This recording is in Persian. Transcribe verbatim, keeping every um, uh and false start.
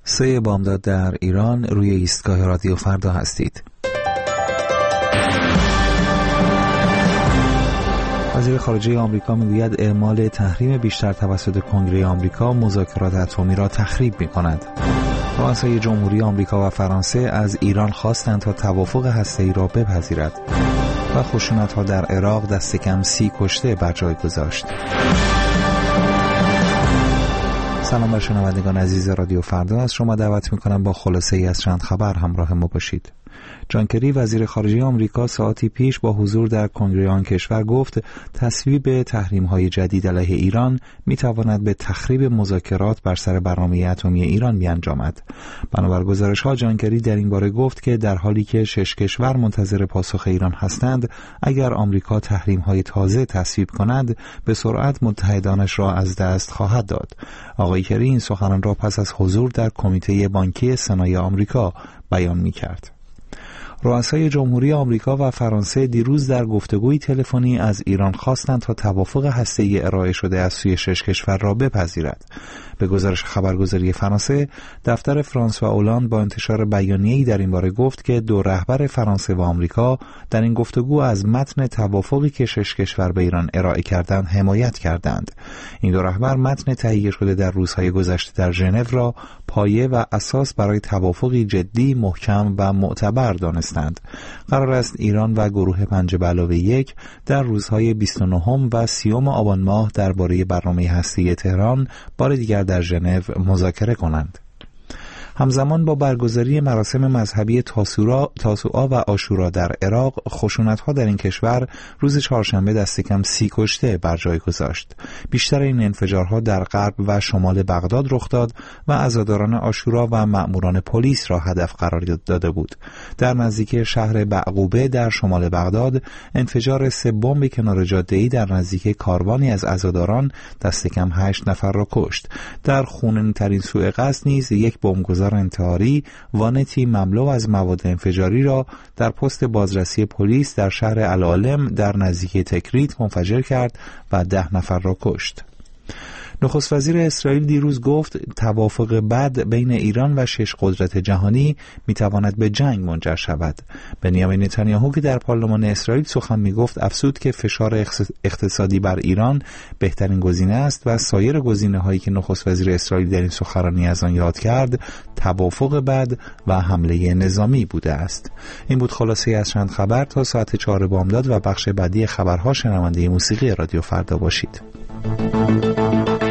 سه بامداد در ایران، روی ایستگاه رادیو فردا هستید. وزیر خارجه آمریکا میگوید اعمال تحریم بیشتر توسط کنگره آمریکا مذاکرات اتمی را تخریب می‌کند. رؤسای جمهوری آمریکا و فرانسه از ایران خواستند تا توافق هسته‌ای را بپذیرد و خشونت‌ها در عراق دست کم سی کشته بر جای گذاشت. سلام بر شنوندگان عزیز رادیو فردا، از شما دعوت می‌کنم با خلاصه ای از چند خبر همراه ما باشید. جان کری وزیر خارجه آمریکا ساعتی پیش با حضور در کنگره آن کشور گفت تصویب تحریم‌های جدید علیه ایران می‌تواند به تخریب مذاکرات بر سر برنامه اتمی ایران بیانجامد. بنابر گزارش‌ها جان کری در این باره گفت که در حالی که شش کشور منتظر پاسخ ایران هستند، اگر آمریکا تحریم‌های تازه تصویب کند، به سرعت متحدانش را از دست خواهد داد. آقای کری این سخنان را پس از حضور در کمیته بانکی سنای آمریکا بیان می‌کرد. رؤسای جمهوری آمریکا و فرانسه دیروز در گفتگوی تلفنی از ایران خواستند تا توافق هسته‌ای ارائه شده از سوی شش کشور را بپذیرد. به گزارش خبرگزاری فرانسه، دفتر فرانسوا اولاند با انتشار بیانیه‌ای در این باره گفت که دو رهبر فرانسه و آمریکا در این گفتگو از متن توافقی که شش کشور به ایران ارائه کردند حمایت کردند. این دو رهبر متن تهیه شده در روزهای گذشته در ژنو را پایه و اساس برای توافقی جدی، محکم و معتبر دانستند. قرار است ایران و گروه پنج به علاوه یک در روزهای بیست و نه و سی آبان ماه درباره برنامه هسته‌ای تهران بار دیگر در ژنو مذاکره کنند. همزمان با برگزاری مراسم مذهبی تاسوعا و عاشورا در عراق، خشونت‌ها در این کشور روز چهارشنبه دست کم سی کشته بر جای گذاشت. بیشتر این انفجارها در غرب و شمال بغداد رخ داد و عزاداران عاشورا و مأموران پلیس را هدف قرار داده بود. در نزدیکی شهر بعقوبه در شمال بغداد، انفجار سه بمب کنار جاده‌ای در نزدیکی کاروانی از عزاداران دست کم هشت نفر را کشت. در خونین‌ترین سوء قصد نیز یک بمبگذار انتحاری وانتی مملو از مواد انفجاری را در پست بازرسی پلیس در شهر العالم در نزدیکی تکریت منفجر کرد و ده نفر را کشت. نخست وزیر اسرائیل دیروز گفت توافق بد بین ایران و شش قدرت جهانی میتواند به جنگ منجر شود. بنیامین نتانیاهو که در پارلمان اسرائیل سخن میگفت افزود که فشار اقتصادی بر ایران بهترین گزینه است و سایر گزینه‌هایی که نخست وزیر اسرائیل در این سخنرانی از آن یاد کرد توافق بد و حمله نظامی بوده است. این بود خلاصه از چند خبر. تا ساعت چهار بامداد و بخش بعدی خبرها شنونده موسیقی رادیو فردا باشید.